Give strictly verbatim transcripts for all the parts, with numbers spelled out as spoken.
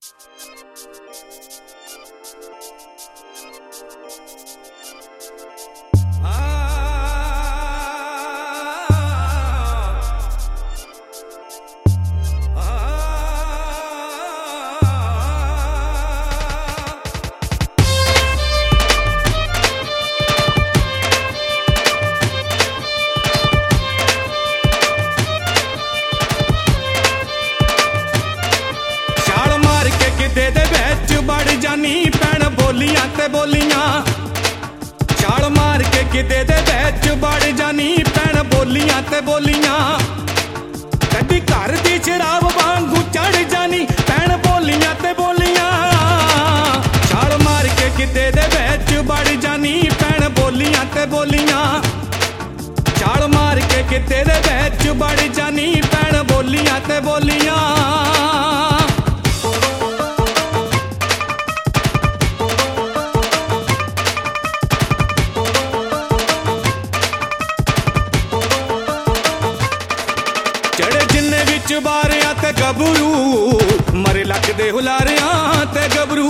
भैन बोलियां ते बोलियां छाल मार के किते दे बैच बड़ जानी भैन बोलियां ते बोलियां कदी घर दी शराब वांगू चढ़ जानी भैन बोलियां ते बोलियां छाल मार के किते दे बैच बड़ जानी भैन बोलियां ते बोलियां छाल मार के किते दे बैच बड़ जानी भैन बोलियां ते बोलियां बारिया ते गबरू मरे लक दे हुलारिया ते गबरू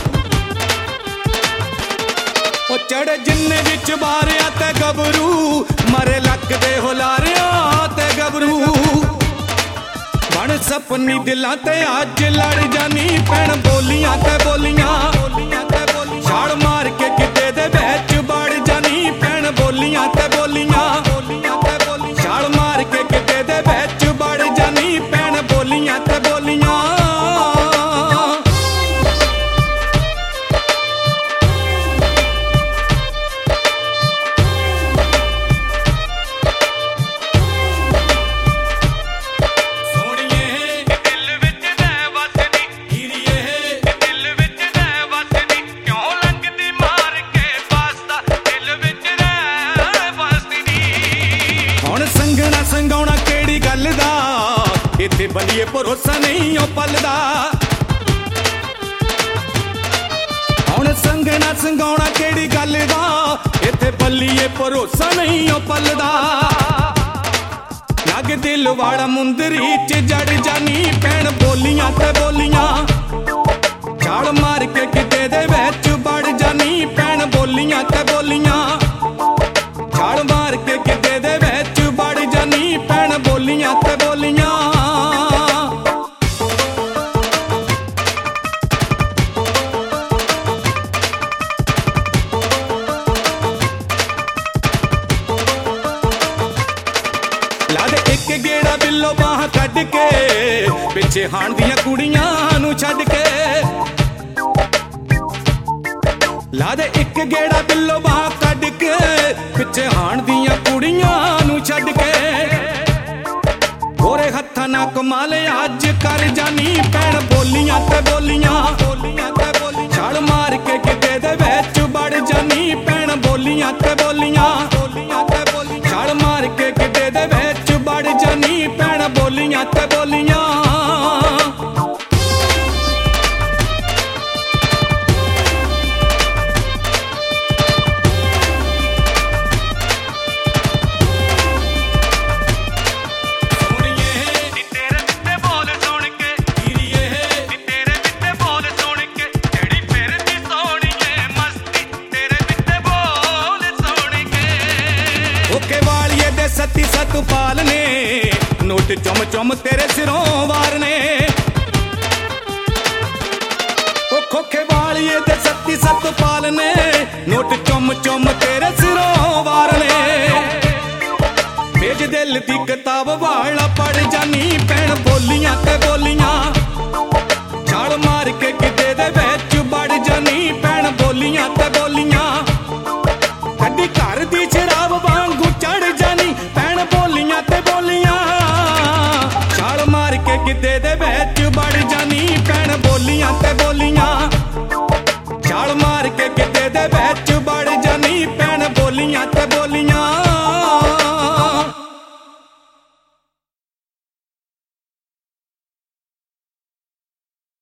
ओ चढ़े जिन्ने विच बारिया ते गबरू मरे लक दे हुलारिया ते गबरू बन सपनी दिलां ते अज लड़ जानी भैन बोलियां ते बोलियां छाल मार के किते दे बैच बड़ जानी भैन बोलियां ते बोलियां छाल मार के किते दे बैच बड़ जानी भैन बोलियां ते बोलियां संगाउणा केड़ी गल दा इत्थे बलिए भरोसा नहीं ओ पलदा हुण संगना संगाउणा केड़ी गल दा इत्थे बलिए भरोसा नहीं ओ पलदा लग दिल वाला मुंदरी च जड़ जानी भैन बोलियां ते बोलियां छाल मार के किते दे विच बड़ जानी भैन बोलियां ते बोलियां छाल मार के किते दे विच बड़ जानी भैन बोलियां ते बोलियां ला दे एक गेड़ा बिल्लो बाह कढ के पिछे हाण दियां कुड़ियां नू छड्ड के ला दे एक गेड़ा बिल्लो बाह कढ के पिछे हाण दियां कुड़ियां नू छड्ड के गोरे हत्थां ना कमाल अज कर जानी भैन बोलियां ते बोलियां छाल मार के किते दे विच बड़ जानी भैन बोलियां ते बोलियां छाल मार के किते दे विच बड़ जानी भैन बोलियां ते बोलियां सती सतपाल ने नोट चुम चुम तेरे सिरों वारने ओ खोखे वालिए दे सती सतपाल ने नोट चुम चुम तेरे सिरों वारने भेज दिल दी किताब वाला पढ़ जानी भैन बोलियां ते बोलियां छाल मार के किते दे विच बड़ जानी भैन बोलियां ते बोलियां कदी घर दी शराब वांगू चढ़ जानी भैन बोलियां ते बोलियां छाल मार के किते दे विच बड़ जानी भैन बोलियां ते बोलियां छाल मार के किते दे विच बड़ जानी भैन बोलियां ते